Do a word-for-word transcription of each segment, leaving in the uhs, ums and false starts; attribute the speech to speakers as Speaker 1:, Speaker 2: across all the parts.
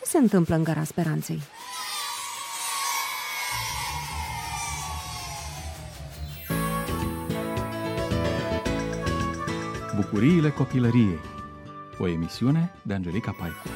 Speaker 1: se întâmplă în Gara Speranței?
Speaker 2: Bucuriile copilăriei. O emisiune de Angelica Paicu.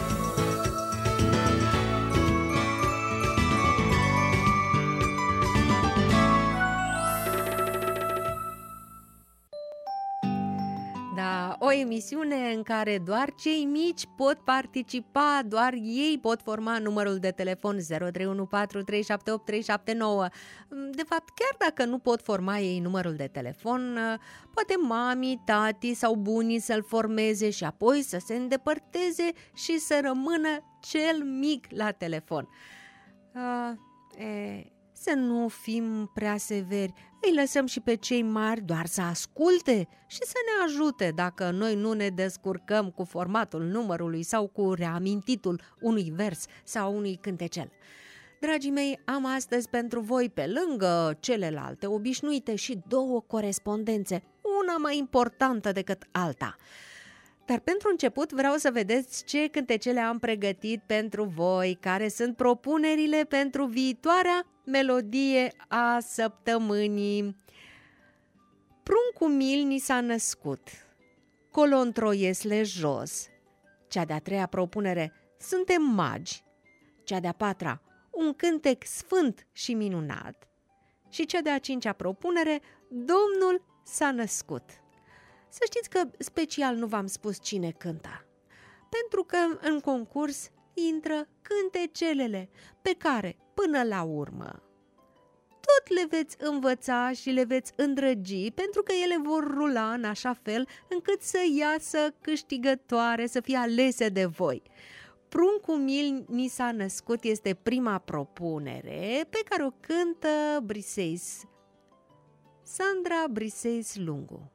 Speaker 1: Da, o emisiune în care doar cei mici pot participa, doar ei pot forma numărul de telefon zero trei unu patru trei șapte opt trei șapte nouă. De fapt, chiar dacă nu pot forma ei numărul de telefon, poate mami, tati sau bunii să-l formeze și apoi să se îndepărteze și să rămână cel mic la telefon. Uh, e... Să nu fim prea severi, îi lăsăm și pe cei mari doar să asculte și să ne ajute dacă noi nu ne descurcăm cu formatul numărului sau cu reamintitul unui vers sau unui cântecel. Dragii mei, am astăzi pentru voi, pe lângă celelalte obișnuite, și două corespondențe, una mai importantă decât alta. Dar pentru început vreau să vedeți ce cântecele am pregătit pentru voi, care sunt propunerile pentru viitoarea melodie a săptămânii. Pruncul mil ni s-a născut, colo într-o iesle jos. Cea de-a treia propunere, suntem magi. Cea de-a patra, un cântec sfânt și minunat. Și cea de-a cincea propunere, Domnul s-a născut. Să știți că special nu v-am spus cine cânta, pentru că în concurs intră cântecelele pe care, până la urmă, tot le veți învăța și le veți îndrăgi, pentru că ele vor rula în așa fel încât să iasă câștigătoare, să fie alese de voi. Pruncul mil ni s-a născut este prima propunere pe care o cântă Briseis, Sandra Briseis Lungu.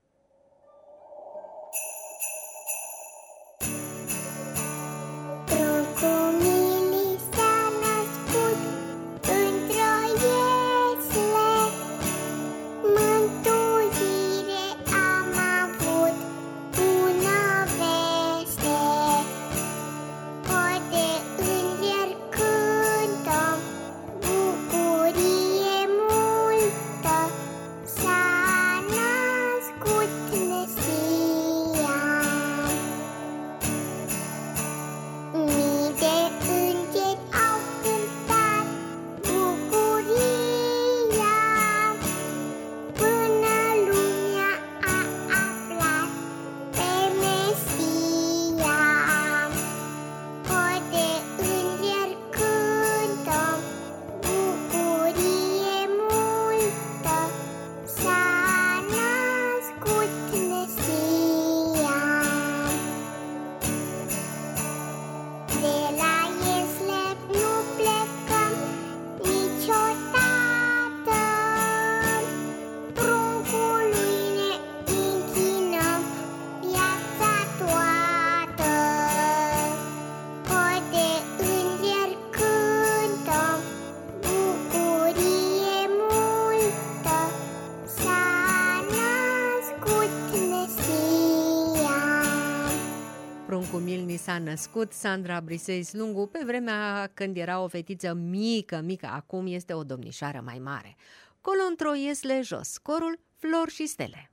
Speaker 1: S-a născut Sandra Briseis Lungu pe vremea când era o fetiță mică, mică, acum este o domnișoară mai mare. Colo într-o iesle jos, corul Flori și Stele.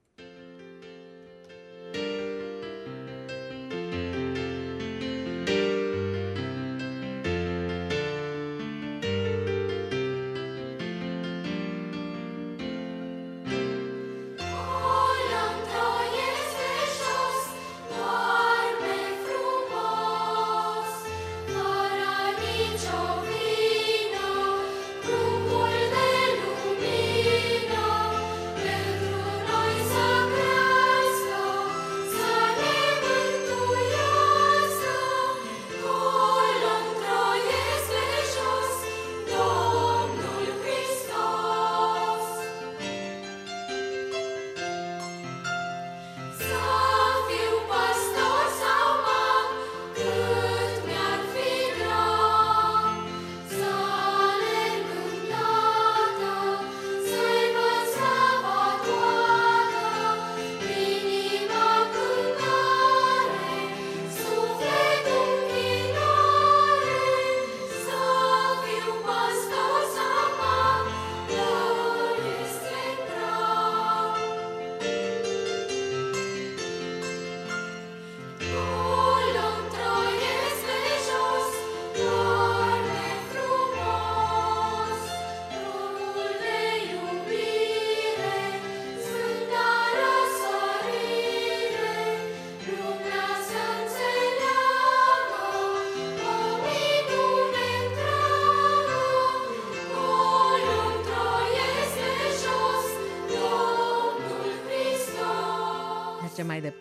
Speaker 3: Pentru noi să crească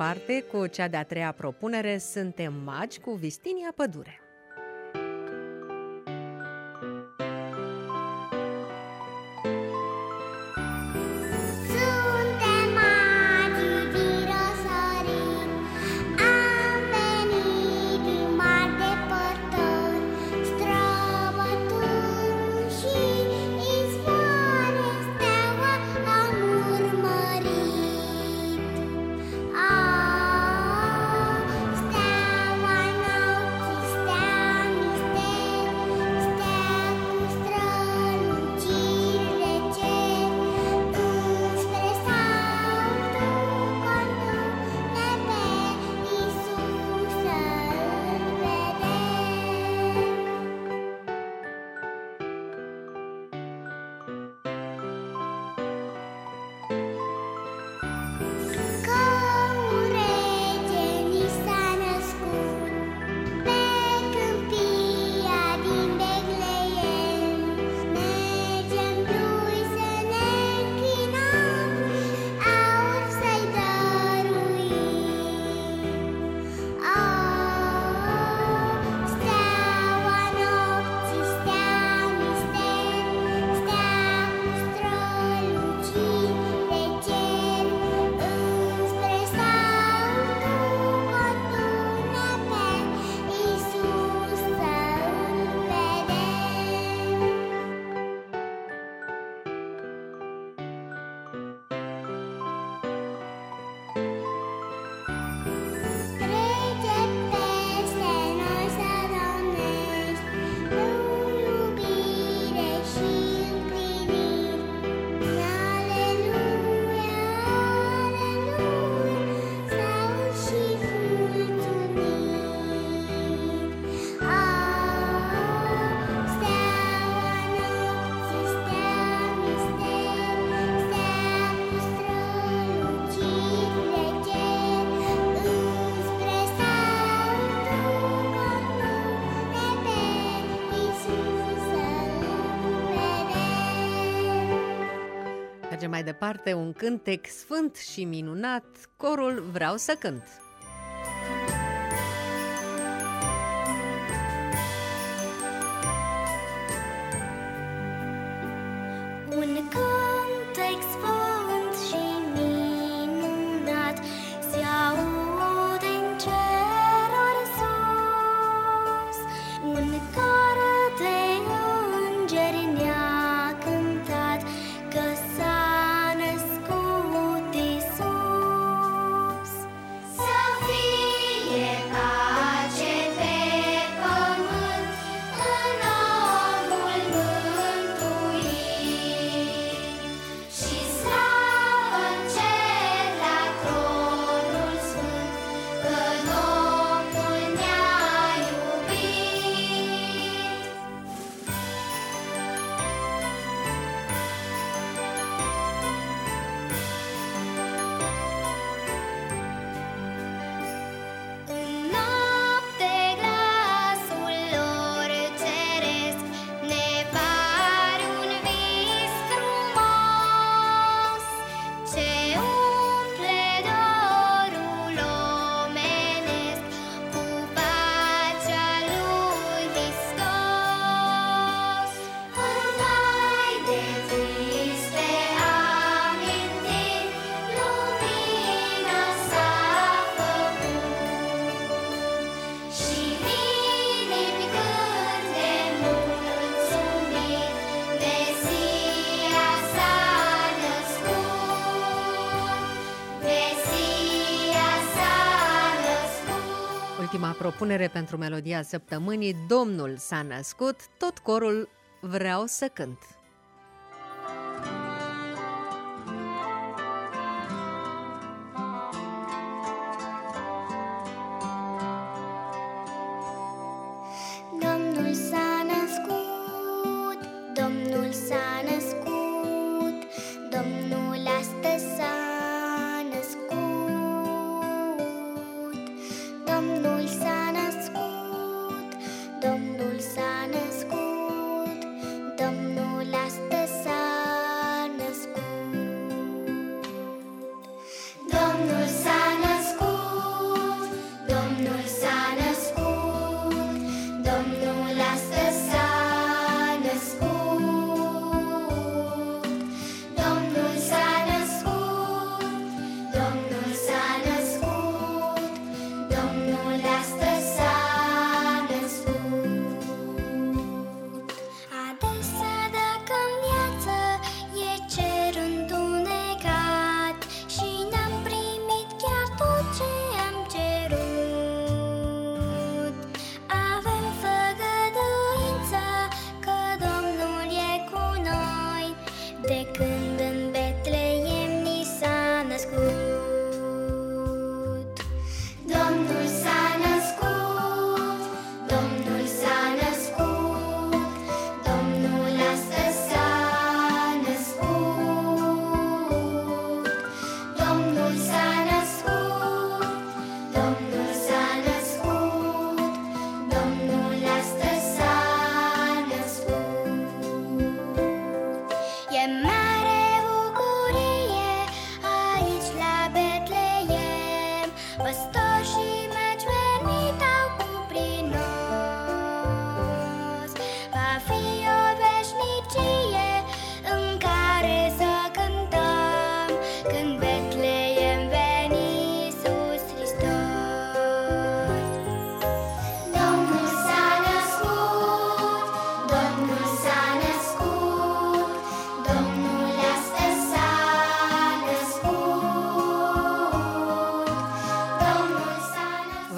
Speaker 1: departe cu cea de-a treia propunere, Suntem magi cu Vistinia Pădure. Mai departe, un cântec sfânt și minunat, corul Vreau să cânt.
Speaker 3: Un cântec sfânt și minunat se aude în ceruri sus. Un cor de îngeri ne-a cântat că s-a
Speaker 1: Ultima propunere pentru melodia săptămânii, Domnul s-a născut, tot corul Vreau să cânt.
Speaker 3: Domnul s-a născut, Domnul s-a născut, Domnul astăzi s-a născut. Domnul s-a născut, Domnul s-a născut, Domnul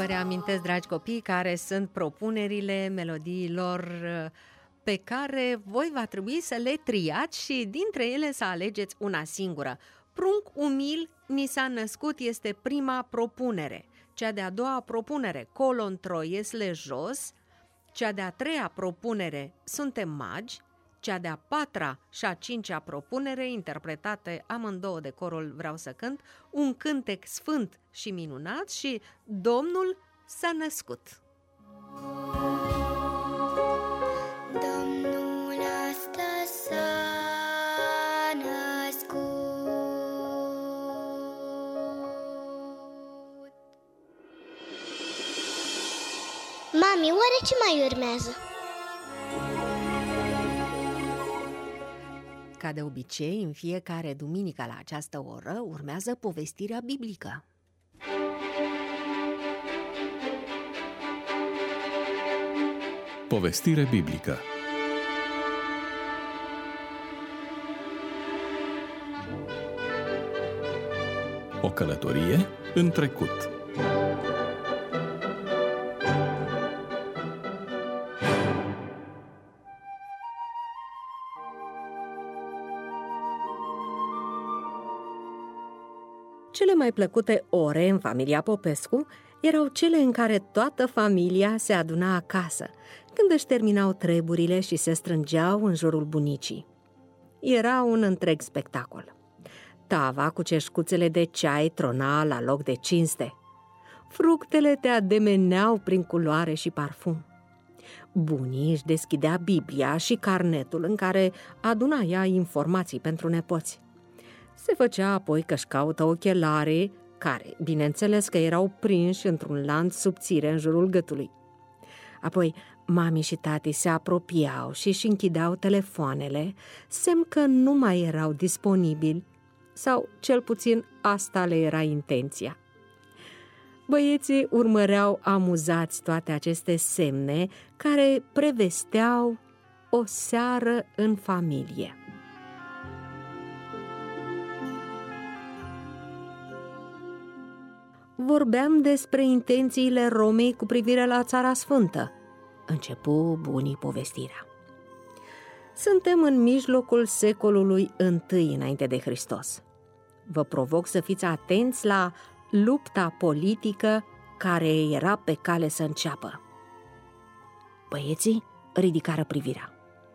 Speaker 1: vă reamintesc, dragi copii, care sunt propunerile melodiilor pe care voi va trebui să le triați și dintre ele să alegeți una singură. Prunc umil ni s-a născut este prima propunere. Cea de-a doua propunere, colon troiesle jos. Cea de-a treia propunere, suntem magi. Cea de-a patra și a cincea propunere, interpretate amândouă de corul Vreau să cânt, un cântec sfânt și minunat și Domnul s-a născut.
Speaker 3: Domnul astăzi s-a născut. Mami, oare ce mai urmează?
Speaker 1: Ca de obicei, în fiecare duminică la această oră urmează povestirea biblică.
Speaker 2: Povestire biblică. O călătorie în trecut.
Speaker 1: Cele mai plăcute ore în familia Popescu erau cele în care toată familia se aduna acasă, când își terminau treburile și se strângeau în jurul bunicii. Era un întreg spectacol. Tava cu ceșcuțele de ceai trona la loc de cinste. Fructele te ademeneau prin culoare și parfum. Bunii își deschidea Biblia și carnetul în care aduna ea informații pentru nepoți. Se făcea apoi că-și caută ochelarii, care, bineînțeles că erau prinși într-un lanț subțire în jurul gâtului. Apoi, mami și tati se apropiau și își închideau telefoanele, semn că nu mai erau disponibili, sau cel puțin asta le era intenția. Băieții urmăreau amuzați toate aceste semne care prevesteau o seară în familie. Vorbeam despre intențiile Romei cu privire la Țara Sfântă. Începu bunii povestirea. Suntem în mijlocul secolului întâi înainte de Hristos. Vă provoc să fiți atenți la lupta politică care era pe cale să înceapă. Băieții ridicară privirea.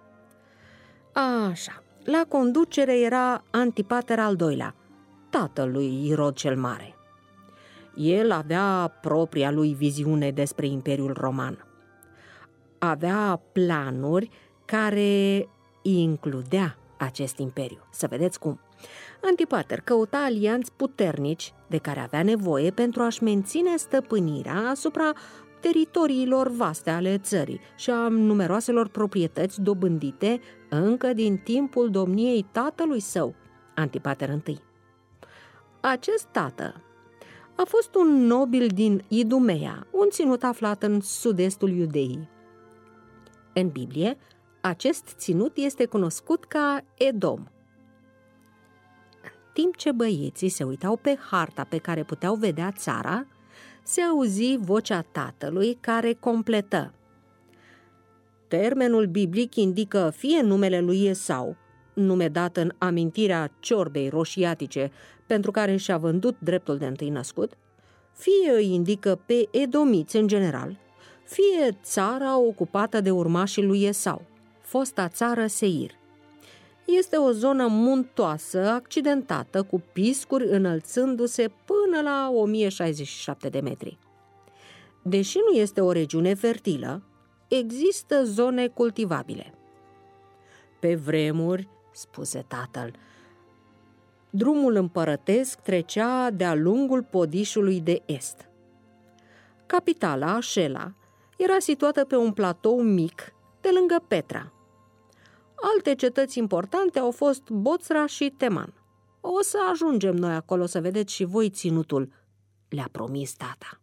Speaker 1: Așa, la conducere era Antipater al doilea, tatăl lui Irod cel Mare. El avea propria lui viziune despre Imperiul Roman. Avea planuri care includea acest imperiu. Să vedeți cum. Antipater căuta alianți puternici de care avea nevoie pentru a-și menține stăpânirea asupra teritoriilor vaste ale țării și a numeroaselor proprietăți dobândite încă din timpul domniei tatălui său, Antipater întâi. Acest tată a fost un nobil din Idumea, un ținut aflat în sud-estul Iudeii. În Biblie, acest ținut este cunoscut ca Edom. În timp ce băieții se uitau pe harta pe care puteau vedea țara, se auzi vocea tatălui care completă. Termenul biblic indică fie numele lui Esau, nume dat în amintirea ciorbei roșiatice pentru care și-a vândut dreptul de întâi născut, fie îi indică pe edomiți în general, fie țara ocupată de urmașii lui Esau, fosta țară Seir. Este o zonă muntoasă, accidentată, cu piscuri înălțându-se până la o mie șaizeci și șapte de metri. Deși nu este o regiune fertilă, există zone cultivabile. Pe vremuri, spuse tatăl, drumul împărătesc trecea de-a lungul podișului de est. Capitala, Șela, era situată pe un platou mic, de lângă Petra. Alte cetăți importante au fost Boțra și Teman. O să ajungem noi acolo să vedeți și voi ținutul, le-a promis tata.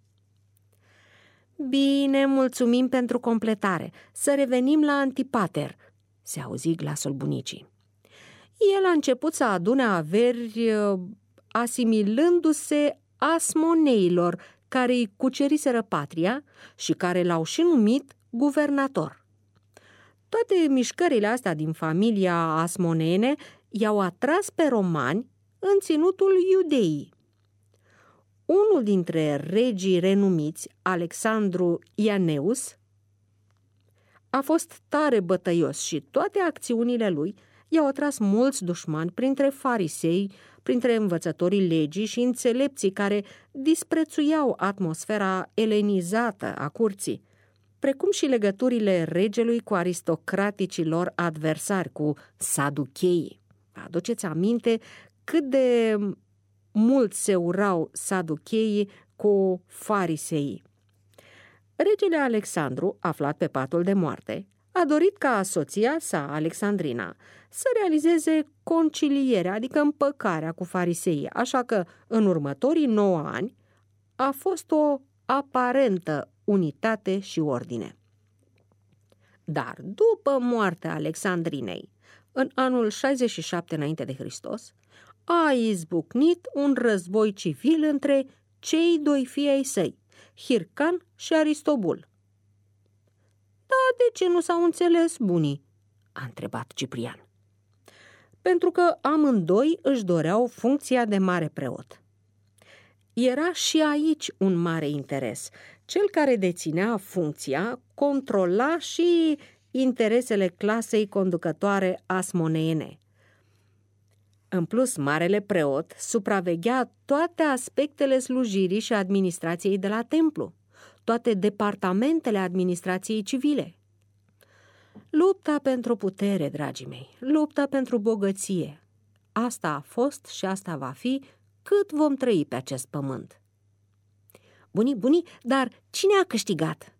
Speaker 1: Bine, mulțumim pentru completare. Să revenim la Antipater, se auzi glasul bunicii. El a început să adune averi asimilându-se asmoneilor, care îi cuceriseră patria și care l-au și numit guvernator. Toate mișcările astea din familia Asmoneene i-au atras pe romani în ținutul Iudeii. Unul dintre regii renumiți, Alexandru Ianeus, a fost tare bătăios și toate acțiunile lui i-au atras mulți dușmani printre farisei, printre învățătorii legii și înțelepții care disprețuiau atmosfera elenizată a curții, precum și legăturile regelui cu aristocraticii lor adversari, cu saducheii. Aduceți aminte cât de mult se urau saducheii cu fariseii. Regele Alexandru, aflat pe patul de moarte, a dorit ca soția sa, Alexandrina, să realizeze concilierea, adică împăcarea cu fariseii, așa că în următorii nouă ani a fost o aparentă unitate și ordine. Dar după moartea Alexandrinei, în anul șaizeci și șapte înainte de Hristos, a izbucnit un război civil între cei doi fii ai săi, Hircan și Aristobul. Da, de ce nu s-au înțeles bunii? A întrebat Ciprian. Pentru că amândoi își doreau funcția de mare preot. Era și aici un mare interes. Cel care deținea funcția controla și interesele clasei conducătoare asmoneene. În plus, marele preot supraveghea toate aspectele slujirii și administrației de la templu, toate departamentele administrației civile. Lupta pentru putere, dragii mei, lupta pentru bogăție. Asta a fost și asta va fi cât vom trăi pe acest pământ. Bunii, bunii, dar cine a câștigat?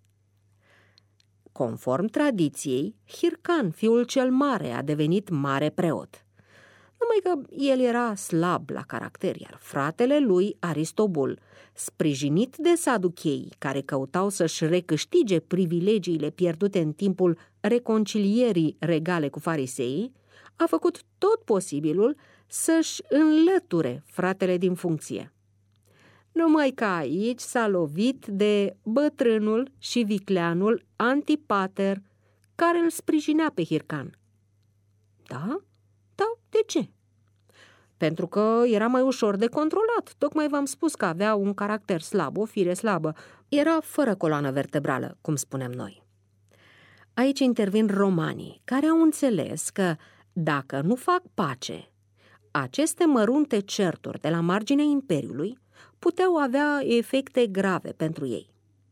Speaker 1: Conform tradiției, Hircan, fiul cel mare, a devenit mare preot. Numai că el era slab la caracter, iar fratele lui, Aristobul, sprijinit de saducheii care căutau să-și recâștige privilegiile pierdute în timpul reconcilierii regale cu fariseii, a făcut tot posibilul să-și înlăture fratele din funcție. Numai că aici s-a lovit de bătrânul și vicleanul Antipater, care îl sprijinea pe Hircan. Da? Da, de ce? Pentru că era mai ușor de controlat. Tocmai v-am spus că avea un caracter slab, o fire slabă. Era fără coloană vertebrală, cum spunem noi. Aici intervin romanii, care au înțeles că dacă nu fac pace, aceste mărunte certuri de la marginea imperiului puteau avea efecte grave pentru ei.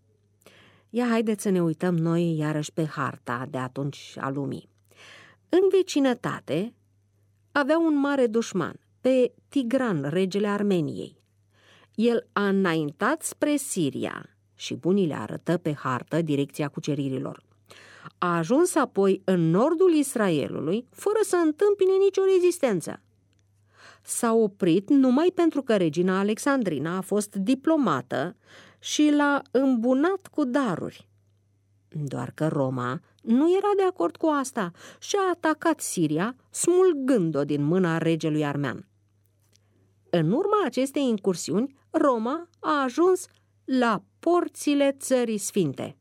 Speaker 1: Ia haideți să ne uităm noi iarăși pe harta de atunci a lumii. În vecinătate avea un mare dușman, pe Tigran, regele Armeniei. El a înaintat spre Siria și bunii le arătă pe hartă direcția cuceririlor. A ajuns apoi în nordul Israelului fără să întâmpine nicio rezistență. S-a oprit numai pentru că regina Alexandrina a fost diplomată și l-a îmbunat cu daruri. Doar că Roma nu era de acord cu asta și a atacat Siria, smulgând-o din mâna regelui armean. În urma acestei incursiuni, Roma a ajuns la porțile Țării Sfinte.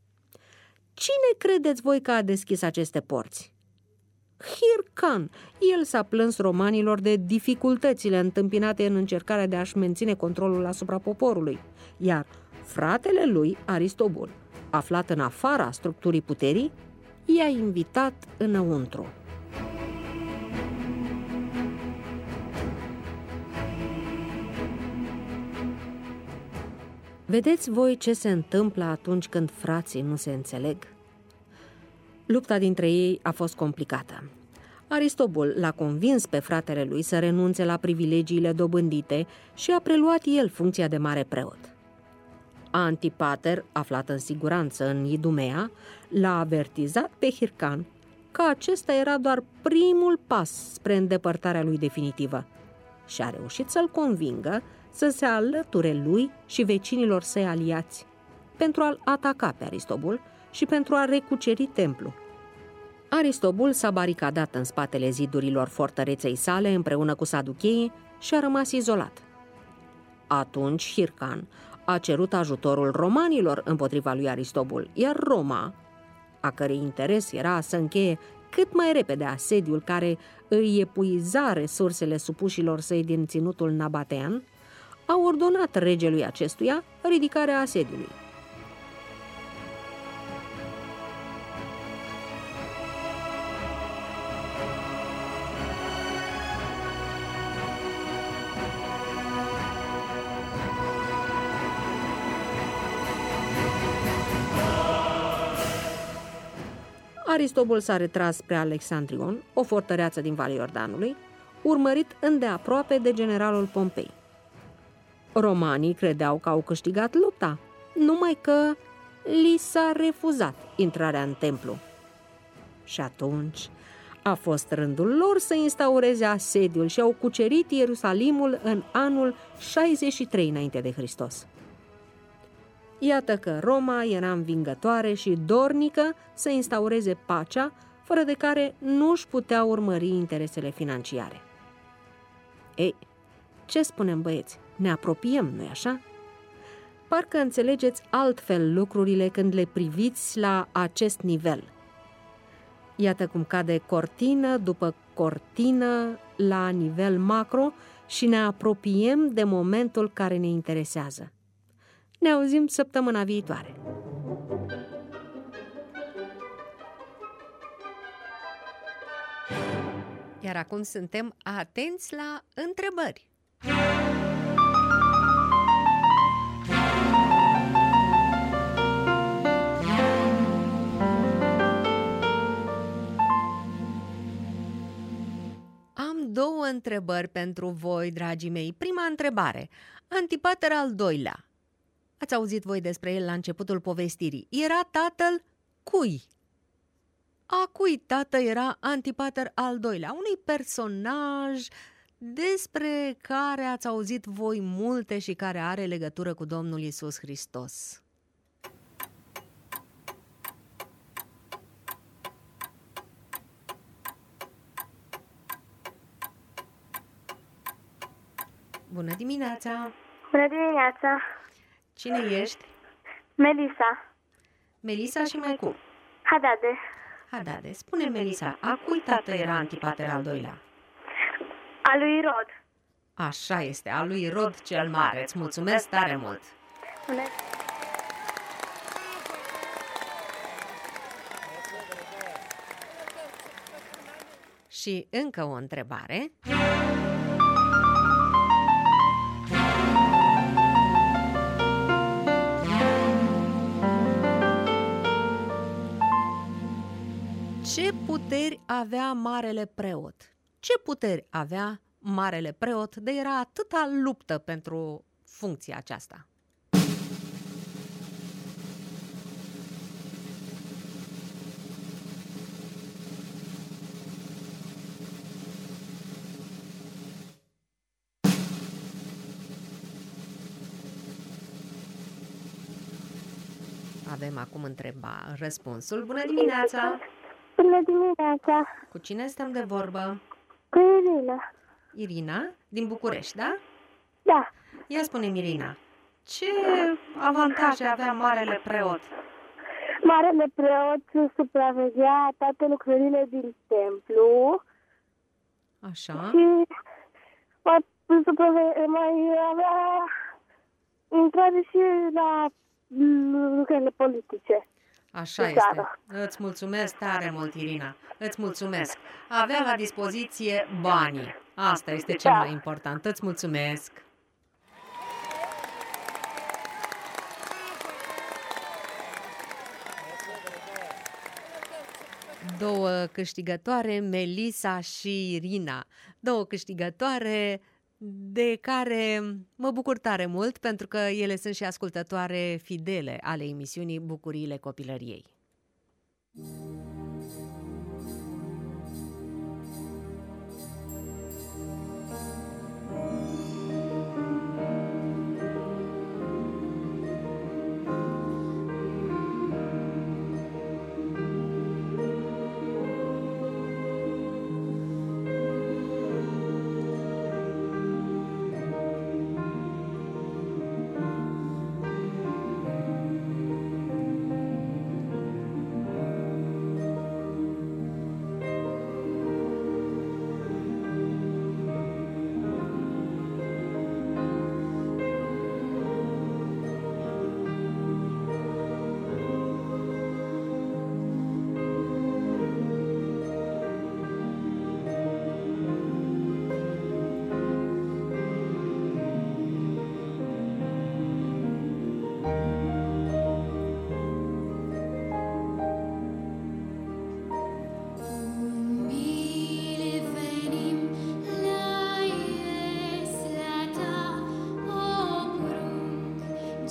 Speaker 1: Cine credeți voi că a deschis aceste porți? Hircan. El s-a plâns romanilor de dificultățile întâmpinate în încercarea de a-și menține controlul asupra poporului, iar fratele lui, Aristobul, aflat în afara structurii puterii, i-a invitat înăuntru. Vedeți voi ce se întâmplă atunci când frații nu se înțeleg? Lupta dintre ei a fost complicată. Aristobul l-a convins pe fratele lui să renunțe la privilegiile dobândite și a preluat el funcția de mare preot. Antipater, aflat în siguranță în Idumea, l-a avertizat pe Hircan că acesta era doar primul pas spre îndepărtarea lui definitivă și a reușit să-l convingă să se alăture lui și vecinilor săi aliați pentru a-l ataca pe Aristobul și pentru a recuceri templul. Aristobul s-a baricadat în spatele zidurilor fortăreței sale împreună cu saducheii și a rămas izolat. Atunci Hircan a cerut ajutorul romanilor împotriva lui Aristobul, iar Roma, a cărei interes era să încheie cât mai repede asediul care îi epuiza resursele supușilor săi din ținutul nabatean, a ordonat regelui acestuia ridicarea asediului. Aristobul s-a retras spre Alexandrion, o fortăreață din Valea Iordanului, urmărit îndeaproape de generalul Pompei. Romanii credeau că au câștigat lupta, numai că li s-a refuzat intrarea în templu. Și atunci a fost rândul lor să instaureze asediul și au cucerit Ierusalimul în anul șaizeci și trei înainte de Hristos. Iată că Roma era învingătoare și dornică să instaureze pacea, fără de care nu își putea urmări interesele financiare. Ei, ce spunem, băieți? Ne apropiem, nu-i așa? Parcă înțelegeți altfel lucrurile când le priviți la acest nivel. Iată cum cade cortină după cortină la nivel macro și ne apropiem de momentul care ne interesează. Ne auzim săptămâna viitoare. Iar acum suntem atenți la întrebări. Am două întrebări pentru voi, dragii mei. Prima întrebare. Antipater al doilea. Ați auzit voi despre el la începutul povestirii. Era tatăl cui? A cui tată era Antipater al doilea? Unui personaj despre care ați auzit voi multe și care are legătură cu Domnul Iisus Hristos. Bună dimineața!
Speaker 4: Bună dimineața!
Speaker 1: Cine ești?
Speaker 4: Melisa.
Speaker 1: Melisa și mai cu?
Speaker 4: Hadade.
Speaker 1: Hadade. Spune, Melisa, a cui tată era Antipater al doilea?
Speaker 4: A lui Rod.
Speaker 1: Așa este, a lui Rod cel Mare. Îți mulțumesc tare mult!
Speaker 4: Bună.
Speaker 1: Și încă o întrebare. Ce puteri avea marele preot? Ce puteri avea marele preot de era atâta luptă pentru funcția aceasta? Avem acum întreba răspunsul. Bună dimineața!
Speaker 4: Bună dimineața!
Speaker 1: Cu cine stăm de vorbă?
Speaker 4: Cu Irina.
Speaker 1: Irina, din București, da?
Speaker 4: Da.
Speaker 1: Ia spune-mi, Irina, ce avantaje avea marele preot?
Speaker 4: Marele preot supraveghea toate lucrările din templu.
Speaker 1: Așa.
Speaker 4: Și mai, suprave- mai avea intrare și la lucrările politice.
Speaker 1: Așa este. Îți mulțumesc tare mult, Irina. Îți mulțumesc. Avea la dispoziție banii. Asta este cel mai important. Îți mulțumesc. Două câștigătoare, Melisa și Irina. Două câștigătoare de care mă bucur tare mult, pentru că ele sunt și ascultătoare fidele ale emisiunii Bucuriile Copilăriei.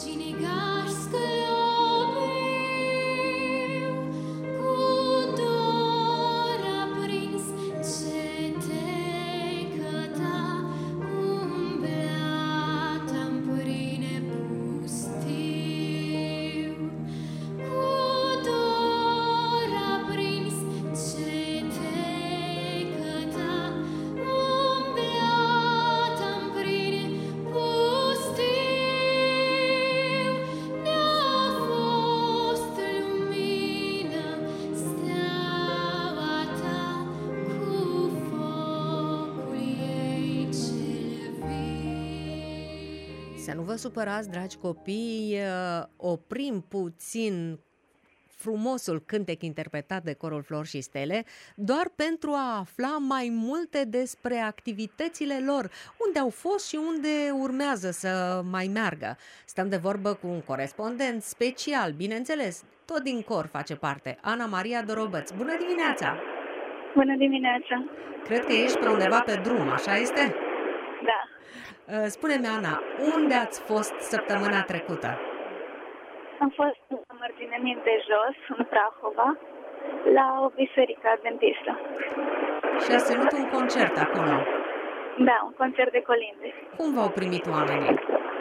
Speaker 1: Să nu vă supărați, dragi copii, oprim puțin frumosul cântec interpretat de Corul Flori și Stele, doar pentru a afla mai multe despre activitățile lor, unde au fost și unde urmează să mai meargă. Stăm de vorbă cu un corespondent special, bineînțeles, tot din cor face parte, Ana Maria Dorobăț. Bună dimineața!
Speaker 5: Bună dimineața!
Speaker 1: Cred că ești pe undeva pe drum, așa este?
Speaker 5: Da.
Speaker 1: Spune-mi, Ana, unde ați fost săptămâna trecută?
Speaker 5: Am fost la Mărginănit de Jos, în Prahova, la o biserică adventistă.
Speaker 1: Și ați ținut un concert acolo?
Speaker 5: Da, un concert de colinde.
Speaker 1: Cum v-au primit oamenii?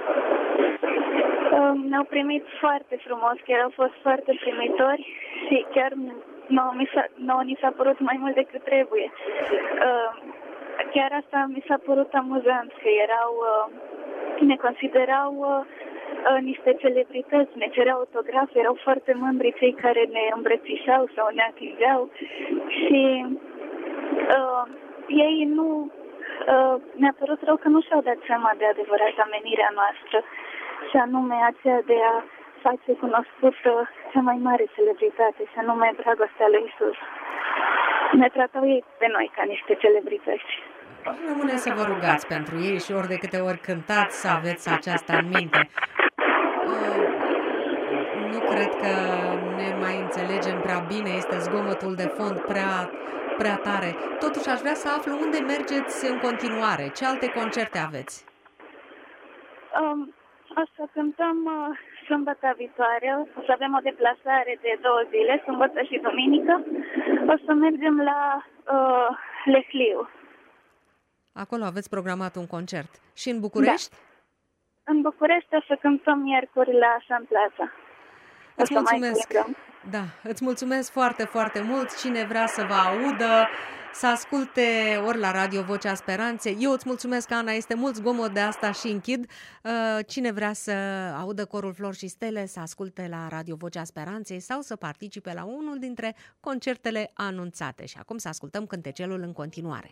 Speaker 5: Ne-au primit foarte frumos, chiar au fost foarte primitori și chiar nouă, mi s-a, nouă ni s-a părut mai mult decât trebuie. Chiar asta mi s-a părut amuzant, că erau, ne considerau niște celebrități, ne cereau autografe, erau foarte mândri cei care ne îmbrățișau sau ne atingeau și uh, ei nu, uh, ne-a părut rău că nu și-au dat seama de adevărata menirea noastră, și anume aceea de a face cunoscută cea mai mare celebritate, și anume dragostea lui Iisus. Ne tratau ei pe noi ca niște celebrități.
Speaker 1: Rămâne să vă rugați pentru ei și ori de câte ori cântați să aveți aceasta în minte. Nu cred că ne mai înțelegem prea bine, este zgomotul de fond prea, prea tare. Totuși aș vrea să aflu unde mergeți în continuare, ce alte concerte aveți?
Speaker 5: Um, o să cântăm uh, sâmbătă viitoare, o să avem o deplasare de două zile, sâmbătă și duminică. O să mergem la uh, Lehliu.
Speaker 1: Acolo aveți programat un concert. Și în București?
Speaker 5: Da. În București o să cântăm miercuri la Sun Plaza.
Speaker 1: Îți mulțumesc. Da, îți mulțumesc foarte, foarte mult. Cine vrea să vă audă, să asculte ori la Radio Vocea Speranței. Eu îți mulțumesc, Ana, este mult zgomot de asta și închid. Cine vrea să audă Corul Flori și Stele, să asculte la Radio Vocea Speranței sau să participe la unul dintre concertele anunțate. Și acum să ascultăm cântecelul în continuare.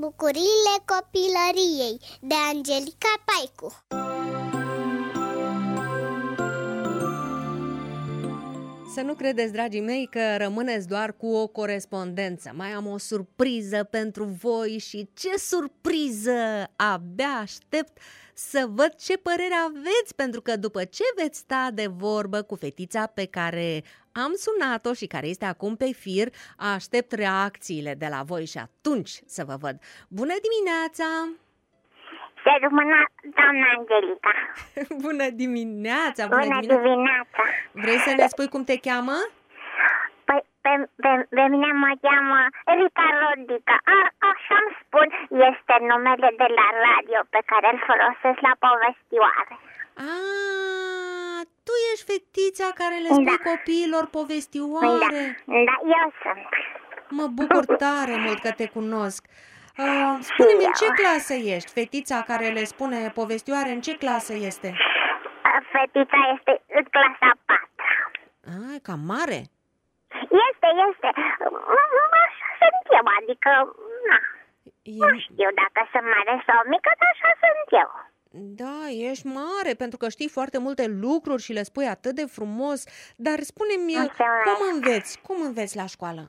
Speaker 3: Bucuriile copilăriei de Angelica Paicu.
Speaker 1: Să nu credeți, dragii mei, că rămâneți doar cu o corespondență. Mai am o surpriză pentru voi și ce surpriză! Abia aștept să văd ce părere aveți, pentru că după ce veți sta de vorbă cu fetița pe care am sunat-o și care este acum pe fir, aștept reacțiile de la voi și atunci să vă văd. Bună dimineața!
Speaker 6: Se rămână doamna Angelica.
Speaker 1: Bună dimineața! Bună,
Speaker 6: Bună
Speaker 1: dimineața.
Speaker 6: dimineața!
Speaker 1: Vrei să ne spui cum te cheamă?
Speaker 6: Păi, pe, pe, pe mine mă cheamă Rita Rodica. A, așa-mi spun, este numele de la radio pe care îl folosesc la povestioare.
Speaker 1: Ah, tu ești fetița care le spui
Speaker 6: Da.
Speaker 1: copiilor povestioare?
Speaker 6: Da, da, eu sunt.
Speaker 1: Mă bucur tare mult că te cunosc. Uh, spune-mi, în ce
Speaker 6: eu.
Speaker 1: clasă ești? Fetița care le spune povestioare, în ce clasă este?
Speaker 6: Fetița este în clasa a patra.
Speaker 1: Ah, e cam mare.
Speaker 6: Este, este. Așa sunt eu, adică, na,
Speaker 1: E...
Speaker 6: nu știu dacă sunt mare sau mică, dar așa sunt eu.
Speaker 1: Da, ești mare, pentru că știi foarte multe lucruri și le spui atât de frumos. Dar spune-mi,
Speaker 6: Mulțumesc.
Speaker 1: cum înveți? Cum înveți la școală?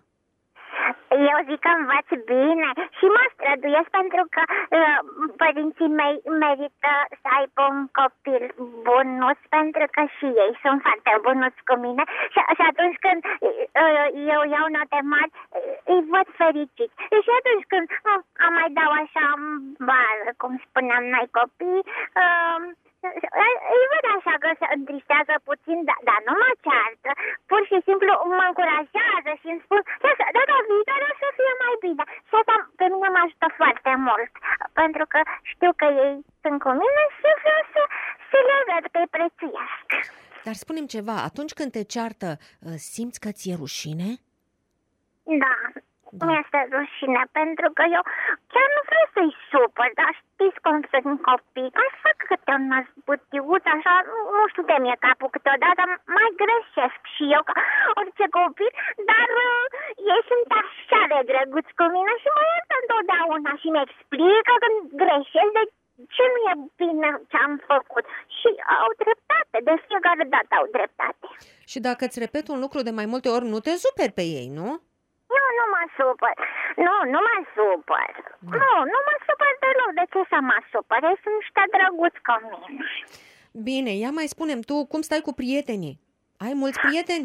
Speaker 6: Eu zic că învăț bine și mă străduiesc pentru că uh, părinții mei merită să aibă un copil bunuț, pentru că și ei sunt foarte bunuți cu mine și, și atunci când uh, eu iau note mari, uh, îi văd fericiți. Și atunci când uh, am mai dau așa în bară, cum spuneam noi copii, uh, îi văd așa că se întristează puțin, dar da, nu mă ceartă, pur și simplu mă încurajează și îmi spun că data viitoare o să fie mai bine. Și asta pe mine mă ajută foarte mult, pentru că știu că ei sunt cu mine și vreau să, să le văd că îi prețuiesc.
Speaker 1: Dar spune-mi ceva, atunci când te ceartă, simți că ți-e rușine?
Speaker 6: Da. Mi-este rușine, pentru că eu chiar nu vreau să-i supăr, dar știți cum sunt copii. Mai fac câte un năzbutiuț, așa, nu știu de mie capul câteodată, mai greșesc și eu ca orice copil, dar uh, ei sunt așa de drăguți cu mine și mă iartă întotdeauna și mi explică când greșesc de ce nu e bine ce am făcut. Și au dreptate, de fiecare dată au dreptate.
Speaker 1: Și dacă îți repet un lucru de mai multe ori, nu te superi pe ei, nu?
Speaker 6: Nu, nu mă supăr. Nu, nu mă supăr.
Speaker 1: Da.
Speaker 6: Nu, nu mă supăr deloc. De ce să mă supăr? Ei sunt niște drăguți cu mine.
Speaker 1: Bine, ia mai spune-mi tu, cum stai cu prietenii? Ai mulți prieteni?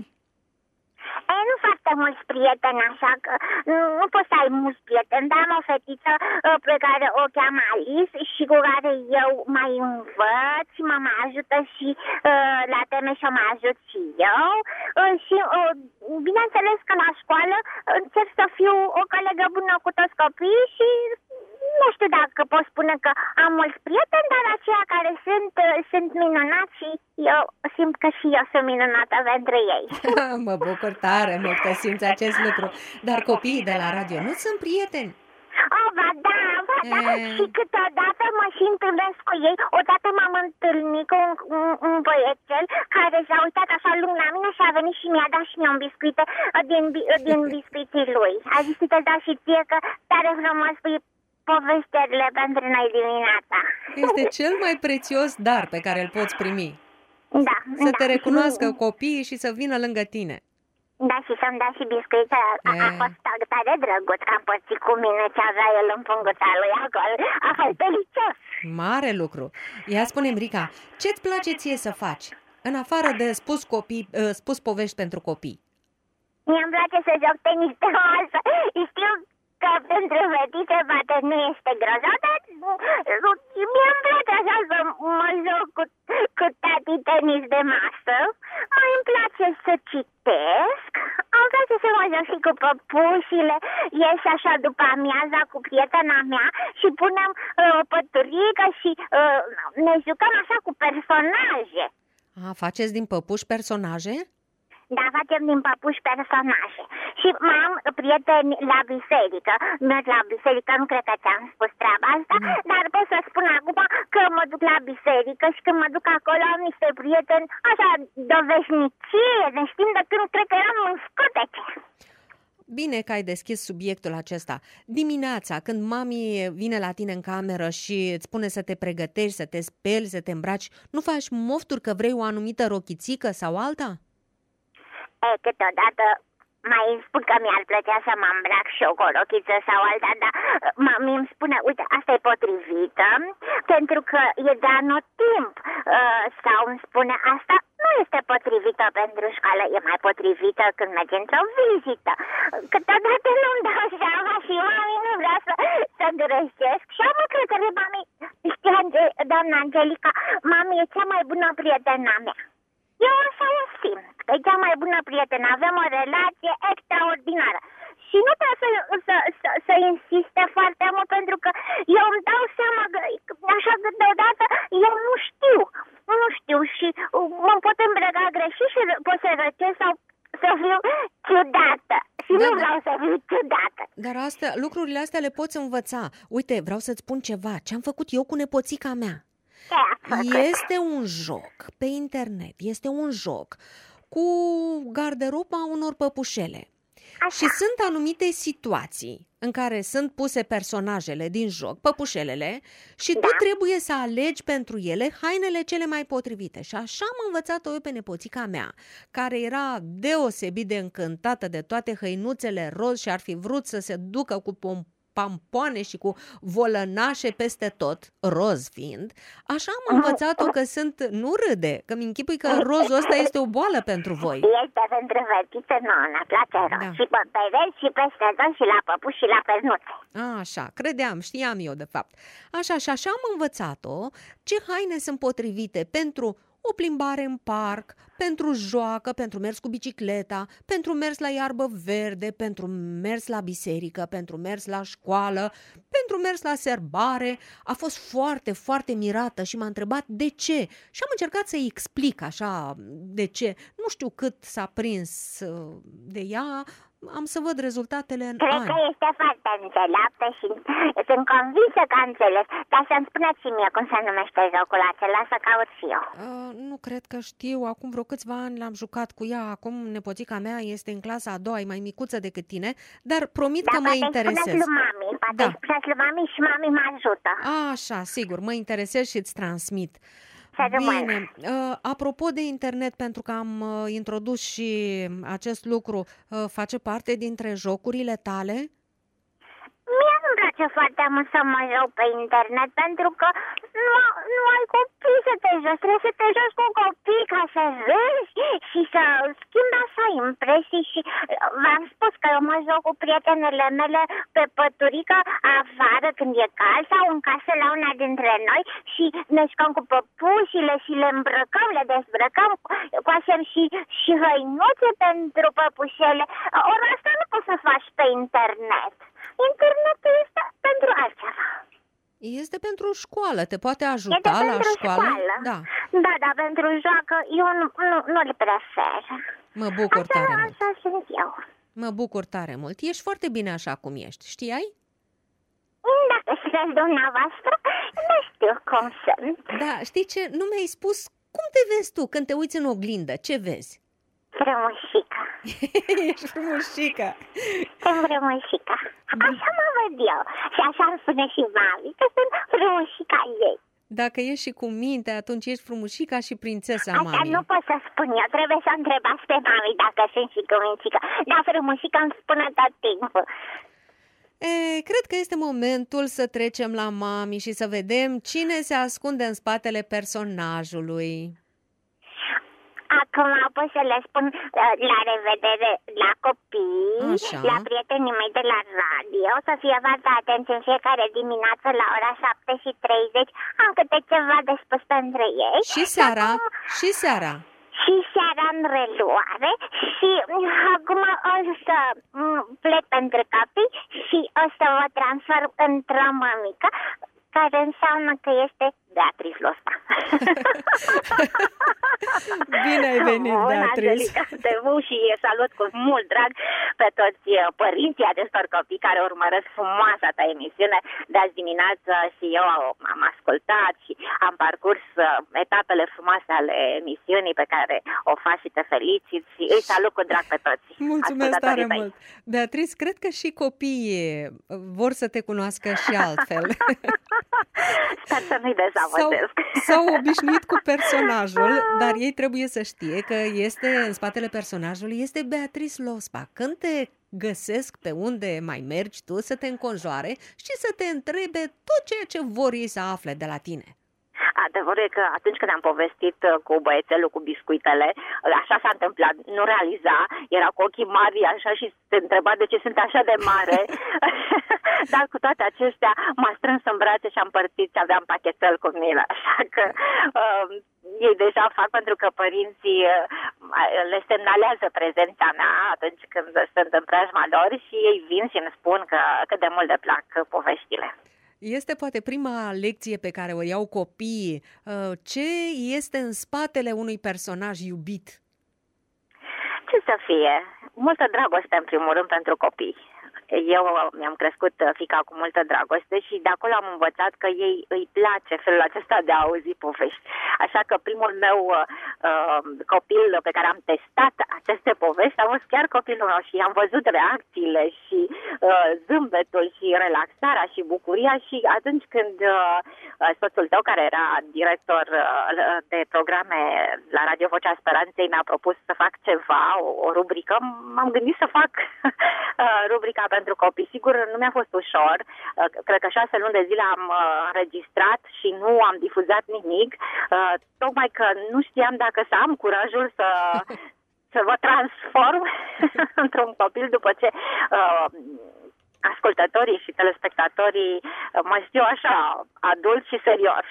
Speaker 6: Ei, nu foarte mulți prieteni, așa că nu, nu poți să ai mulți prieteni, dar am o fetiță uh, pe care o cheamă Alice și cu care eu mai învăț și mă mai ajută și uh, la teme și o mai ajut și eu. Uh, și uh, bineînțeles că la școală încerc să fiu o colegă bună cu toți copiii și nu știu dacă pot spune că am mulți prieteni, dar aceia care sunt, uh, sunt minunați și eu simt că și eu sunt minunată pentru ei.
Speaker 1: Mă bucur tare mult că simți acest lucru. Dar copiii de la radio nu sunt prieteni.
Speaker 6: Oh, ba da, ba da.
Speaker 1: E...
Speaker 6: Și câteodată mă și întâlnesc cu ei. Odată m-am întâlnit cu un, un, un băiețel care s-a uitat așa lung la mine și a venit și mi-a dat și mie un biscuit din, din biscuiții lui. A zis, te dau și ție că tare frumos spui povesterile pentru noi dimineața.
Speaker 1: Este cel mai prețios dar pe care îl poți primi.
Speaker 6: Da.
Speaker 1: Să
Speaker 6: da.
Speaker 1: te recunoască copiii și să vină lângă tine.
Speaker 6: Da, și să-mi dea și biscuit. A, a fost tare drăguț că am pățit cu mine ce avea el în punguța lui acolo. A fost delicios.
Speaker 1: Mare lucru. Ia spune-mi, Rica, ce-ți place ție să faci? În afară de spus, copii, spus povești pentru copii.
Speaker 6: Mie-mi place să joc tenis pe masă. Știu că pentru fetițe poate nu este grozav, dar mie-mi place așa să mă joc cu, cu tati tenis de masă. Mai îmi place să citesc. Îmi place să mă joc și cu păpușile. Ies așa după amiaza cu prietena mea și punem uh, o păturică și uh, ne jucăm așa cu personaje.
Speaker 1: A, faceți din păpuși personaje?
Speaker 6: Da, facem din păpuși personaje. Și mai am prieteni la biserică. Merg la biserică, nu cred că ți-am spus treaba asta, mm. dar pot să spun acum că mă duc la biserică și când mă duc acolo am niște prieteni așa de veșnicie, ne știm de când cred că eram în scutece.
Speaker 1: Bine că ai deschis subiectul acesta. Dimineața, când mami vine la tine în cameră și îți spune să te pregătești, să te speli, să te îmbraci, nu faci mofturi că vrei o anumită rochițică sau alta?
Speaker 6: E, câteodată mai spun că mi-ar plăcea să mă îmbrac și eu cu o rochiță sau alta, dar mami îmi spune, uite, asta e potrivită, pentru că e de anotimp. Sau îmi spune, asta nu este potrivită pentru școală, e mai potrivită când mergi într-o vizită. Câteodată nu-mi dau seama și mami nu vrea să, să greșesc. Și am încredere că mami, știi, doamna Angelica, mami e cea mai bună prietena mea. Eu așa o simt, că e cea mai bună prietenă, avem o relație extraordinară. Și nu trebuie să, să, să, să insiste foarte mult, pentru că eu îmi dau seama că, așa că deodată, eu nu știu, nu știu și mă pot îmbrăca greșit și pot să răcesc sau să fiu ciudată. Și da, nu vreau da. să fiu ciudată.
Speaker 1: Dar astea, lucrurile astea le poți învăța. Uite, vreau să-ți spun ceva, ce-am făcut eu cu nepoțica mea. Este un joc pe internet, este un joc cu garderoba unor păpușele. Așa. Și sunt anumite situații în care sunt puse personajele din joc, păpușelele, și da. tu trebuie să alegi pentru ele hainele cele mai potrivite. Și așa am învățat-o eu pe nepoțica mea, care era deosebit de încântată de toate hăinuțele roz și ar fi vrut să se ducă cu pomp pampoane și cu volănașe peste tot, roz fiind, așa am învățat-o că sunt, nu râde, că mi închipui că rozul ăsta este o boală pentru voi.
Speaker 6: Este pentru fetițe, nu, ne place roz. Da. Și pe pereți, și peste tot, și la păpuși, și la pernuțe.
Speaker 1: Așa, credeam, știam eu de fapt. Așa, și așa am învățat-o ce haine sunt potrivite pentru o plimbare în parc, pentru joacă, pentru mers cu bicicleta, pentru mers la iarbă verde, pentru mers la biserică, pentru mers la școală, pentru mers la serbare. A fost foarte, foarte mirată și m-a întrebat de ce. Și am încercat să-i explic așa de ce. Nu știu cât s-a prins de ea, am să văd rezultatele în
Speaker 6: Cred
Speaker 1: ani.
Speaker 6: că este foarte înțeleaptă și sunt convinsă că a înțeles. Dar să-mi spuneți și mie cum se numește jocul acela, să caut și eu.
Speaker 1: Uh, nu cred că știu. Acum vreo câțiva ani l-am jucat cu ea. Acum nepoțica mea este în clasa a doua, e mai micuță decât tine, dar promit
Speaker 6: da,
Speaker 1: că mă interesez.
Speaker 6: Spuneți lui mami, poate da. spuneți lui mami și mami mă ajută.
Speaker 1: A, așa, sigur, mă interesez și îți transmit. Bine, uh, apropo de internet, pentru că am uh, introdus și acest lucru, uh, face parte dintre jocurile tale?
Speaker 6: Mie nu-mi place foarte mult să mă joc pe internet, pentru că nu, nu ai copii să te joci, trebuie să te joci cu copii ca să vezi și să schimbi așa impresii. Și v-am spus că eu mă joc cu prietenele mele pe păturică afară când e cald sau în casă la una dintre noi și ne jucăm cu păpușile și le îmbrăcăm, le dezbrăcăm, coasem și, și hăinuțe pentru păpușele. Ori asta nu poți să faci pe internet. Internetul este pentru altceva.
Speaker 1: Este pentru școală, te poate ajuta este la școală?
Speaker 6: școală.
Speaker 1: Da.
Speaker 6: Da, dar pentru joacă eu nu, nu, nu-l prefer.
Speaker 1: Mă bucur
Speaker 6: așa,
Speaker 1: tare mult.
Speaker 6: Așa sunt eu.
Speaker 1: Mă bucur tare mult. Ești foarte bine așa cum ești, știai?
Speaker 6: Dacă sunteți dumneavoastră, nu știu cum sunt.
Speaker 1: Da, știi ce? Nu mi-ai spus cum te vezi tu când te uiți în oglindă. Ce vezi?
Speaker 6: Frumușică.
Speaker 1: Ești frumușică.
Speaker 6: Sunt frumușică. Așa mă văd eu. Și așa îmi spune și mami, că sunt frumușica ei.
Speaker 1: Dacă ești și cu minte, atunci ești frumușica și prințesa
Speaker 6: asta
Speaker 1: mami.
Speaker 6: Nu pot să spun eu, trebuie să întrebați pe mami dacă sunt și cu mințică. Dar frumușica îmi spune tot timpul.
Speaker 1: E, cred că este momentul să trecem la mami și să vedem cine se ascunde în spatele personajului.
Speaker 6: Acum pot să le spun la revedere la copii,
Speaker 1: Așa.
Speaker 6: La prietenii mei de la radio. O să fie foarte atenți în fiecare dimineață la ora șapte și treizeci. Am câte ceva de spus pentru ei.
Speaker 1: Și seara, acum... și seara.
Speaker 6: Și seara în reluare. Și acum o să plec pentru copii și o să vă transform într-o mămică, care înseamnă că este Beatrice Lospa.
Speaker 1: Bine ai venit,
Speaker 6: Bună,
Speaker 1: Beatrice!
Speaker 6: Angelica, te văd și salut cu mult drag pe toți părinții acestor copii care urmăresc frumoasa ta emisiune. De azi dimineață și eu am ascultat și am parcurs etapele frumoase ale emisiunii pe care o faci și te felicit și îi salut cu drag pe toți.
Speaker 1: Mulțumesc tare mult! Beatrice, cred că și copiii vor să te cunoască și altfel.
Speaker 6: Sper să nu-i dezamăgesc.
Speaker 1: S-au obișnuit cu personajul, dar ei trebuie să știe că este în spatele personajului este Beatrice Lospa. Când te găsesc pe unde mai mergi tu, să te înconjoare și să te întrebe tot ceea ce vor ei să afle de la tine.
Speaker 6: Adevărul e că atunci când am povestit cu băiețelul cu biscuitele, așa s-a întâmplat, nu realiza, era cu ochii mari așa și se întreba de ce sunt așa de mare, dar cu toate acestea m-a strâns în brațe și am împărțit și aveam pachetel cu mine, așa că uh, ei deja fac pentru că părinții uh, le semnalează prezența mea atunci când sunt în preajma lor și ei vin și îmi spun că cât de mult le plac poveștile.
Speaker 1: Este poate prima lecție pe care o iau copiii. Ce este în spatele unui personaj iubit?
Speaker 6: Ce să fie? Multă dragoste, în primul rând, pentru copii. Eu mi-am crescut fiica cu multă dragoste și de acolo am învățat că ei îi place felul acesta de a auzi povești. Așa că primul meu uh, copil pe care am testat aceste povești a fost chiar copilul meu și am văzut reacțiile și uh, zâmbetul și relaxarea și bucuria și atunci când uh, soțul tău, care era director uh, de programe la Radio Vocea Speranței, mi-a propus să fac ceva, o, o rubrică, m-am gândit să fac uh, rubrica pentru copii. Sigur, nu mi-a fost ușor. Cred că șase luni de zile am înregistrat și nu am difuzat nimic, tocmai că nu știam dacă să am curajul să, să vă transform într-un copil după ce uh, ascultătorii și telespectatorii mă știu așa, adult și serios.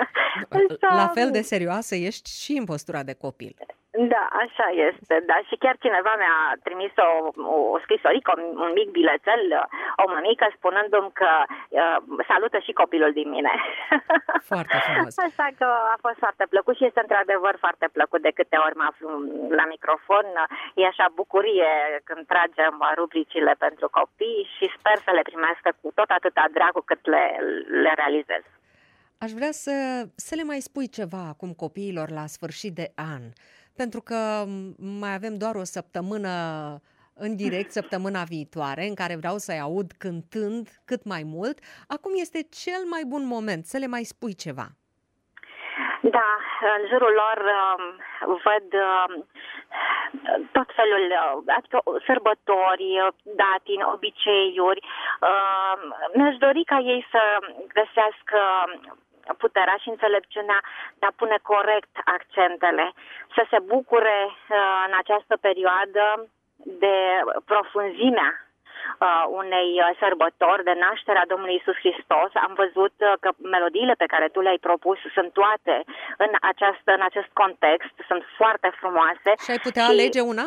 Speaker 1: La fel de serioasă ești și în postura de copil.
Speaker 6: Da, așa este, da. Și chiar cineva mi-a trimis o, o scrisorică, un, un mic bilețel, o mămică, spunându-mi că uh, salută și copilul din mine.
Speaker 1: Foarte frumos.
Speaker 6: Așa că a fost foarte plăcut și este într-adevăr foarte plăcut de câte ori mă aflu la microfon. E așa bucurie când tragem rubricile pentru copii și sper să le primească cu tot atâta drag cu cât le, le realizez.
Speaker 1: Aș vrea să, să le mai spui ceva acum copiilor la sfârșit de an. Pentru că mai avem doar o săptămână în direct, săptămâna viitoare, în care vreau să-i aud cântând cât mai mult. Acum este cel mai bun moment să le mai spui ceva.
Speaker 6: Da, în jurul lor uh, văd uh, tot felul, uh, adică sărbători, datini, obiceiuri. Uh, mi-aș dori ca ei să găsească puterea și înțelepciunea de a pune corect accentele, să se bucure uh, în această perioadă de profunzimea uh, unei sărbători, de nașterea Domnului Iisus Hristos. Am văzut uh, că melodiile pe care tu le-ai propus sunt toate în, această, în acest context, sunt foarte frumoase.
Speaker 1: Și ai putea și... alege una?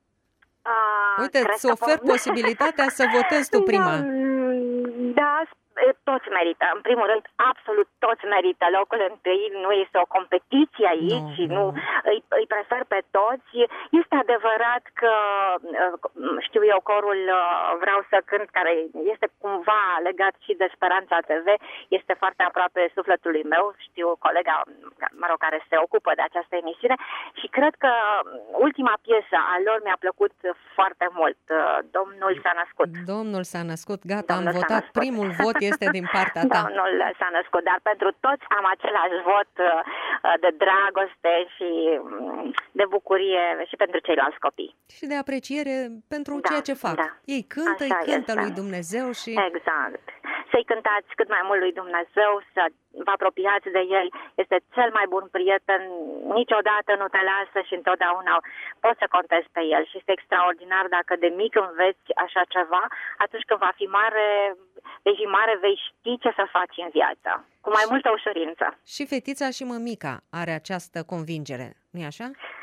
Speaker 1: Uh, Uite, îți ofer că... posibilitatea să votezi tu prima.
Speaker 6: Da, toți merită. În primul rând, absolut toți merită. Locul întâi, nu este o competiție aici, no, nu, îi, îi prefer pe toți. Este adevărat că, știu eu, corul Vreau să cânt, care este cumva legat și de Speranța T V, este foarte aproape sufletului meu. Știu colega, mă rog, care se ocupă de această emisiune și cred că ultima piesă a lor mi-a plăcut foarte mult. Domnul s-a născut.
Speaker 1: Domnul s-a născut, gata,
Speaker 6: Domnul
Speaker 1: am votat. Primul vot este din partea ta.
Speaker 6: Domnul s-a născut, dar pentru toți am același vot de dragoste și de bucurie și pentru ceilalți copii.
Speaker 1: Și de apreciere pentru
Speaker 6: da,
Speaker 1: ceea ce fac. Da. Ei cântă,
Speaker 6: Așa
Speaker 1: îi cântă
Speaker 6: este.
Speaker 1: lui Dumnezeu și...
Speaker 6: Exact. Să-i cântați cât mai mult lui Dumnezeu, să vă apropiați de El. Este cel mai bun prieten, niciodată nu te lasă și întotdeauna poți să contezi pe El. Și este extraordinar dacă de mic înveți așa ceva, atunci când va fi mare, vei fi mare, vei ști ce să faci în viață. Cu mai multă ușurință.
Speaker 1: Și fetița și mămica are această convingere, nu-i așa?
Speaker 6: Da,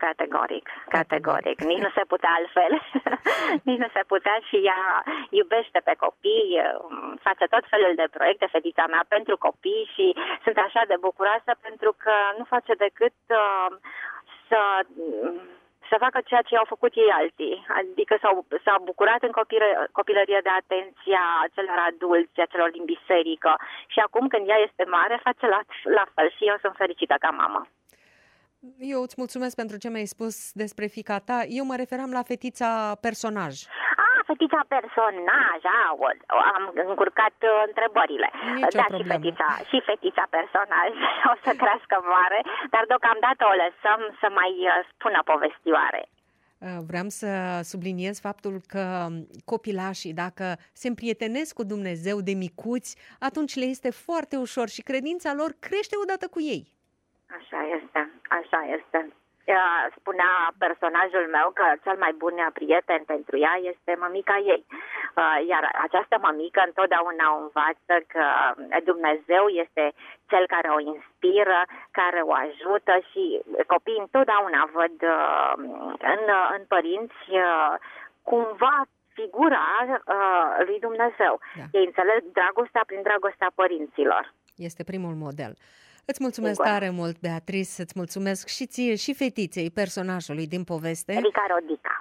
Speaker 6: categoric, categoric. Nici nu se putea altfel. Nici nu se putea și ea iubește pe copii, face tot felul de proiecte, fetița mea, pentru copii și sunt așa de bucuroasă pentru că nu face decât uh, să... să facă ceea ce au făcut ei alții. Adică s-au, s-au bucurat în copilă, copilărie de atenția celor adulți, a celor din biserică și acum când ea este mare face la, la fel și eu sunt fericită ca mamă.
Speaker 1: Eu îți mulțumesc pentru ce mi-ai spus despre fiica ta. Eu mă referam la fetița personaj.
Speaker 6: Ah, fetița personaj, ah, am încurcat uh, întrebările.
Speaker 1: Nicio
Speaker 6: da,
Speaker 1: problemă.
Speaker 6: și fetița, și fetița personaj o să crească mare, dar deocamdată o lăsăm să mai uh, spună povestioare.
Speaker 1: Vreau să subliniez faptul că copilașii, dacă se împrietenesc cu Dumnezeu de micuți, atunci le este foarte ușor și credința lor crește odată cu ei.
Speaker 6: Așa este, așa este. Spunea personajul meu că cel mai bun prieten pentru ea este mămica ei. Iar această mămică întotdeauna o învață că Dumnezeu este cel care o inspiră, care o ajută și copiii întotdeauna văd în, în părinți cumva figura lui Dumnezeu. Da. Ei înțeleg dragostea prin dragostea părinților.
Speaker 1: Este primul model. Îți mulțumesc
Speaker 6: Sigur.
Speaker 1: tare mult, Beatrice, îți mulțumesc și ție și fetiței personajului din poveste.
Speaker 6: Rica Rodica.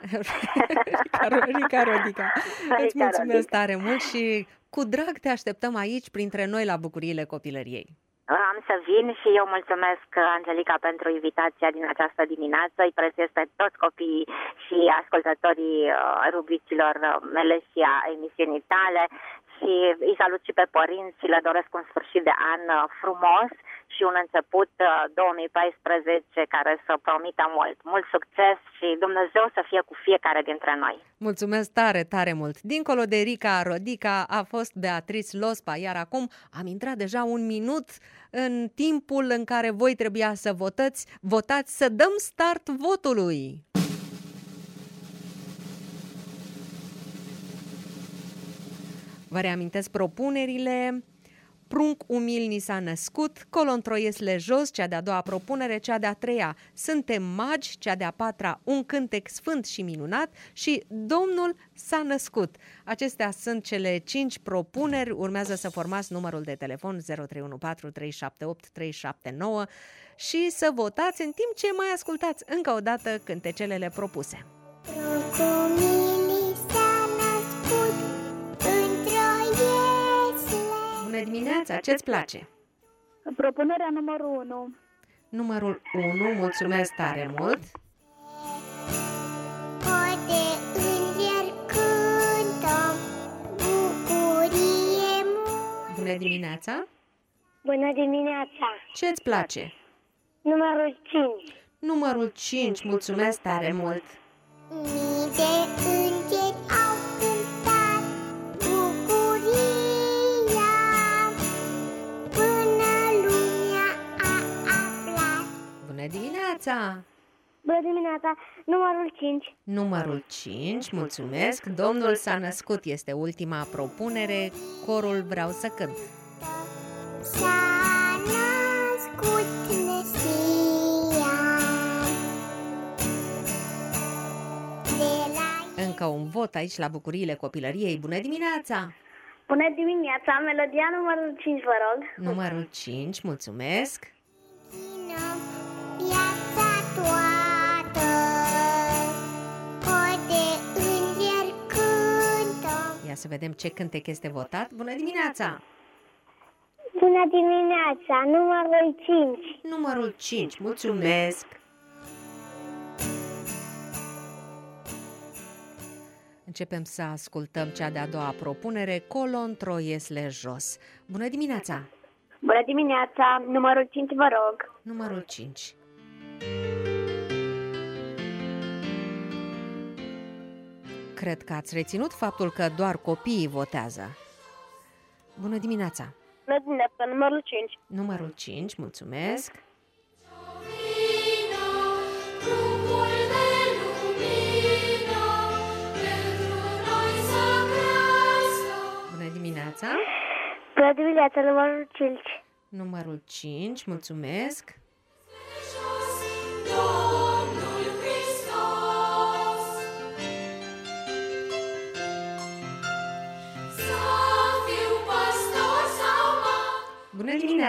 Speaker 1: Rica Rodica. Îți
Speaker 6: Rica
Speaker 1: mulțumesc
Speaker 6: Rodica.
Speaker 1: tare mult și cu drag te așteptăm aici printre noi la bucuriile copilăriei.
Speaker 6: Am să vin și eu mulțumesc, Angelica, pentru invitația din această dimineață. Îi prețuiesc pe toți copiii și ascultătorii rubricilor mele și a emisiunii tale și îi salut și pe părinți, le doresc un sfârșit de an frumos și un început două mii paisprezece care să promită mult, mult succes și Dumnezeu să fie cu fiecare dintre noi.
Speaker 1: Mulțumesc tare, tare mult! Dincolo de Rica Rodica a fost Beatrice Lospa, iar acum am intrat deja un minut în timpul în care voi trebuia să votați, votați să dăm start votului. Vă reamintesc propunerile. Prunc umil ni s-a născut, colon troiesle jos, cea de-a doua propunere, cea de-a treia, suntem magi, cea de-a patra, un cântec sfânt și minunat și Domnul s-a născut. Acestea sunt cele cinci propuneri, urmează să formați numărul de telefon zero trei unu patru trei șapte opt trei șapte nouă și să votați în timp ce mai ascultați încă o dată cântecelele propuse. Bună dimineața, ce-ți place?
Speaker 4: Propunerea numărul unu.
Speaker 1: Numărul unu, mulțumesc tare mult. Bună dimineața.
Speaker 3: Bună dimineața.
Speaker 1: Ce-ți place?
Speaker 3: Numărul cinci.
Speaker 1: Numărul cinci, mulțumesc tare mult.
Speaker 3: Mii de îngeri au cântat bucuria până lumea a aflat.
Speaker 1: Bună dimineața.
Speaker 3: Bună dimineața. Numărul cinci.
Speaker 1: Numărul cinci, mulțumesc. Domnul s-a născut, este ultima propunere. Corul vreau să cânt.
Speaker 3: S-a născut Mesia. De la
Speaker 1: Încă un vot aici la bucuriile copilăriei. Bună dimineața.
Speaker 4: Bună dimineața, melodia numărul cinci, vă rog.
Speaker 1: Numărul cinci, mulțumesc.
Speaker 3: Chinăm viața toată, cor de îngeri cântăm.
Speaker 1: Ia să vedem ce cântec este votat. Bună dimineața.
Speaker 3: Bună dimineața, numărul cinci.
Speaker 1: Numărul cinci, mulțumesc. Începem să ascultăm cea de-a doua propunere, colon troiesle jos. Bună dimineața.
Speaker 4: Bună dimineața, numărul cinci, vă rog.
Speaker 1: Numărul cinci. Cred că ați reținut faptul că doar copiii votează. Bună dimineața.
Speaker 4: Bună dimineața, numărul cinci.
Speaker 1: Numărul cinci, mulțumesc. Bună dimineața.
Speaker 3: Bună dimineața, numărul cinci.
Speaker 1: Numărul cinci, mulțumesc.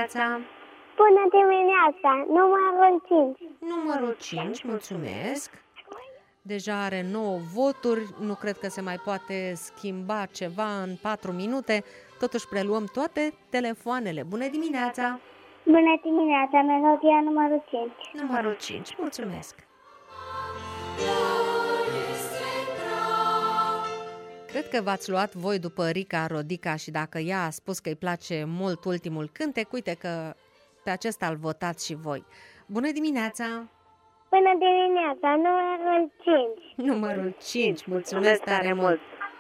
Speaker 1: dimineața!
Speaker 3: Bună dimineața! Numărul cinci.
Speaker 1: Numărul cinci, mulțumesc! Deja are nouă voturi, nu cred că se mai poate schimba ceva în patru minute. Totuși preluăm toate telefoanele. Bună dimineața!
Speaker 3: Bună dimineața! Melodia numărul cinci.
Speaker 1: Numărul cinci, mulțumesc! Cred că v-ați luat voi după Rica Rodica și dacă ea a spus că îi place mult ultimul cântec, uite că pe acesta îl votați și voi. Bună dimineața!
Speaker 3: Bună dimineața! Numărul cinci.
Speaker 1: Numărul cinci, mulțumesc tare mult!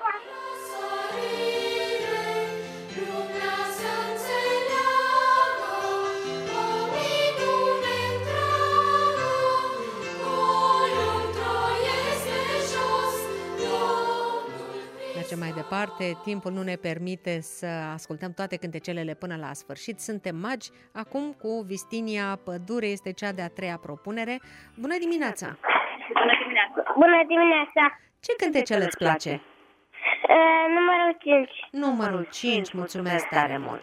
Speaker 1: Mergem mai departe, timpul nu ne permite să ascultăm toate cântecelele până la sfârșit. Suntem magi, acum cu Vistinia Pădure, este cea de-a treia propunere. Bună dimineața!
Speaker 4: Bună dimineața!
Speaker 3: Bună dimineața!
Speaker 1: Ce cântecel îți place?
Speaker 3: Uh, numărul cinci.
Speaker 1: Numărul cinci, mulțumesc tare mult!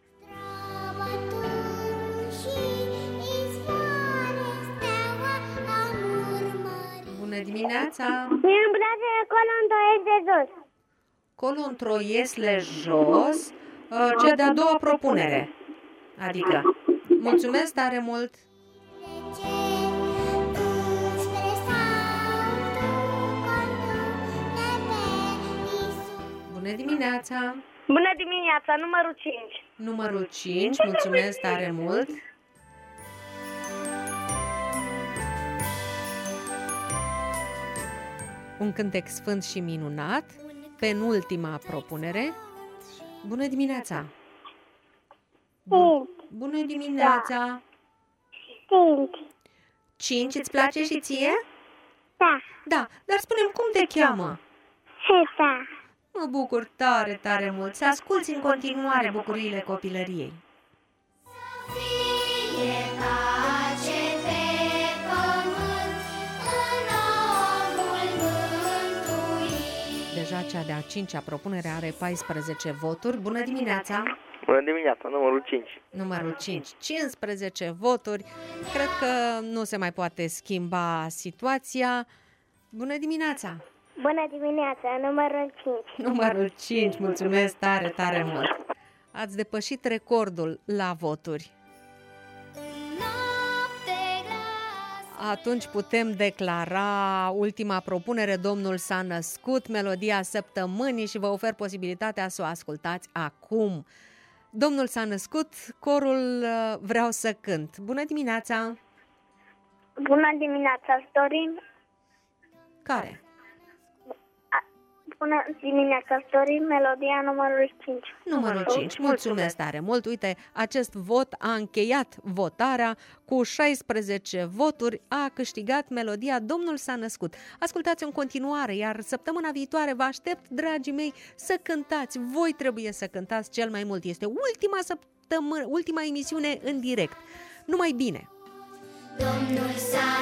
Speaker 1: Bună dimineața!
Speaker 3: Mie îmi place acolo întoiesc de jos.
Speaker 1: Colo întroiesle jos, cea de-a doua propunere. Adică, mulțumesc tare mult! Bună dimineața!
Speaker 4: Bună dimineața! Numărul cinci.
Speaker 1: Numărul cinci, mulțumesc tare mult! Un cântec sfânt și minunat. Penultima propunere. Bună dimineața!
Speaker 3: Cinci.
Speaker 1: Bună dimineața!
Speaker 3: Cinci.
Speaker 1: Cinci, îți place și ție?
Speaker 3: Da.
Speaker 1: Da, dar spune-mi cum te cheamă?
Speaker 3: Seta.
Speaker 1: Mă bucur tare, tare mult să asculți în continuare bucuriile copilăriei. Deja cea de-a cincea propunere are paisprezece voturi. Bună dimineața!
Speaker 7: Bună dimineața, numărul cinci.
Speaker 1: Numărul cinci, cincisprezece voturi. Cred că nu se mai poate schimba situația. Bună dimineața!
Speaker 3: Bună dimineața! Numărul cinci.
Speaker 1: Numărul cinci, mulțumesc tare, tare mult! Ați depășit recordul la voturi. Atunci putem declara ultima propunere. Domnul s-a născut, melodia săptămânii, și vă ofer posibilitatea să o ascultați acum. Domnul s-a născut, corul Vreau să cânt. Bună dimineața!
Speaker 4: Bună dimineața! Dorim...
Speaker 1: Care?
Speaker 4: Bună dimineața! Dorim melodia numărul cinci.
Speaker 1: Numărul cinci. Mulțumesc tare mult! Uite, acest vot a încheiat votarea cu șaisprezece voturi, a câștigat melodia Domnul s-a născut. Ascultați în continuare, iar săptămâna viitoare vă aștept, dragii mei, să cântați. Voi trebuie să cântați cel mai mult. Este ultima săptămână, ultima emisiune în direct. Numai bine!
Speaker 8: Domnul s-a